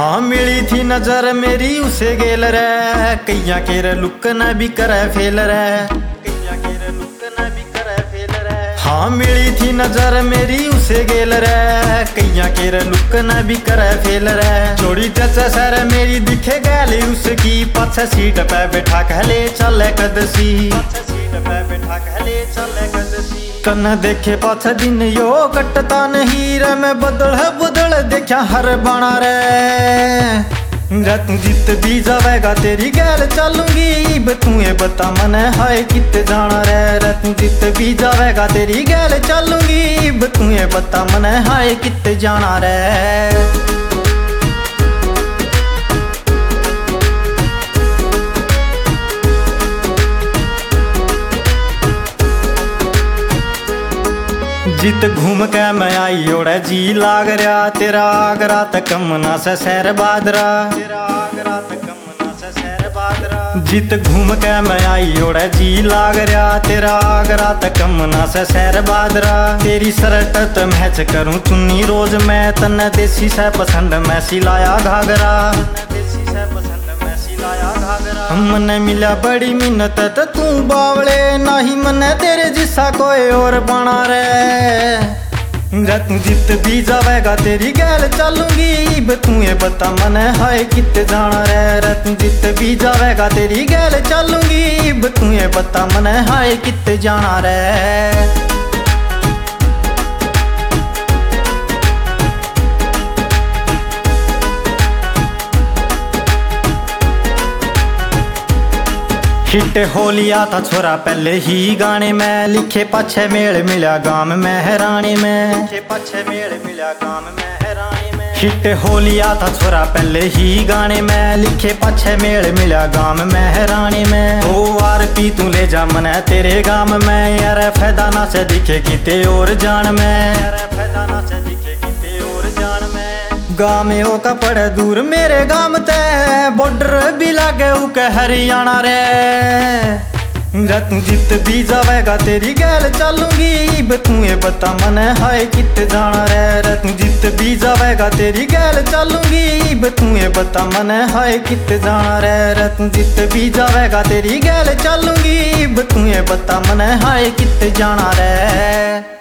हाँ मिली थी नजर मेरी उसे गेल रे, कैया केर लुक न भी करे फेल रे, कैया केर लुक न भी करे फेल रे। हाँ मिली थी नजर मेरी उसे गेल रे, कैया केर लुक न भी करे फेल रे। छोड़ी चचा सर मेरी दिखे गैली उसकी, पाछे सीट पे बैठा कहले चले कदसी, पाछे सीट पे बैठा कहले चले कदसी। कन देखे पाछे दिन यो कटता नहीं रे, मैं बदल है बदल देखा हर बाणा रे। तू जित भी जावेगा तेरी गैल चलूंगी, तू ये बता मने हाय किते जाना रे। तू जित भी जावेगा तेरी गैल चलूंगी, तू ये बता मने हाय किते जाना रे। जित घूम के मैं आई ओड़े जी लाग रहा, तेरा आगरा तक मना से शहर बादरा, तेरा आगरा तक मना से शहर बादरा। जित घूम के मैं आई ओड़े जी लाग रहा, तेरा आगरा तक मना से शहर बादरा। तेरी शर्ट तो मैच करूं चुन्नी रोज मैं, तन्ने देसी से पसंद मैं सिलाया घाघरा, देसी से पसंद मैं सिलाया घाघरा। मने मिला बड़ी मिन्नत तो तू बावले, नाही मने तेरे जिसा कोई और बना रे। तू जित भी जावेगा तेरी गैल चलूंगी, तू ये बता मने हाय किते जाना रे। तू जित भी जावेगा तेरी गैल चलूंगी, तू ये बता मने हाय किते जाना रे। हिट हो लिया था छोरा पहले ही गाने में, लिखे पाछे मेल मिला गाम में हैरानी में, लिखे पाछे मेल मिला गाम में हैरानी में। हिट हो लिया था छोरा पहले ही गाने में, लिखे पाछे मेल मिला गाम में हैरानी में। ओ आरपी तू ले जा मने तेरे गाम में, यार फायदा ना से दिखे किते और जान में, यार फायदा ना से दिखे किते और जान में। गाँव हो का पड़े दूर मेरे गाम ते, बॉर्डर भी लागे उके हरियाणा रे। तू जित भी जावेगा तेरी गैल चलूंगी, तू ये बता मने हाय किते जाना रे। तू जित भी जावेगा तेरी गैल चलूंगी, तू ये बता मने हाय किते जाना रे। तू जित भी जावेगा तेरी गैल चलूंगी, तू ये बता मने हाय किते जाना रे।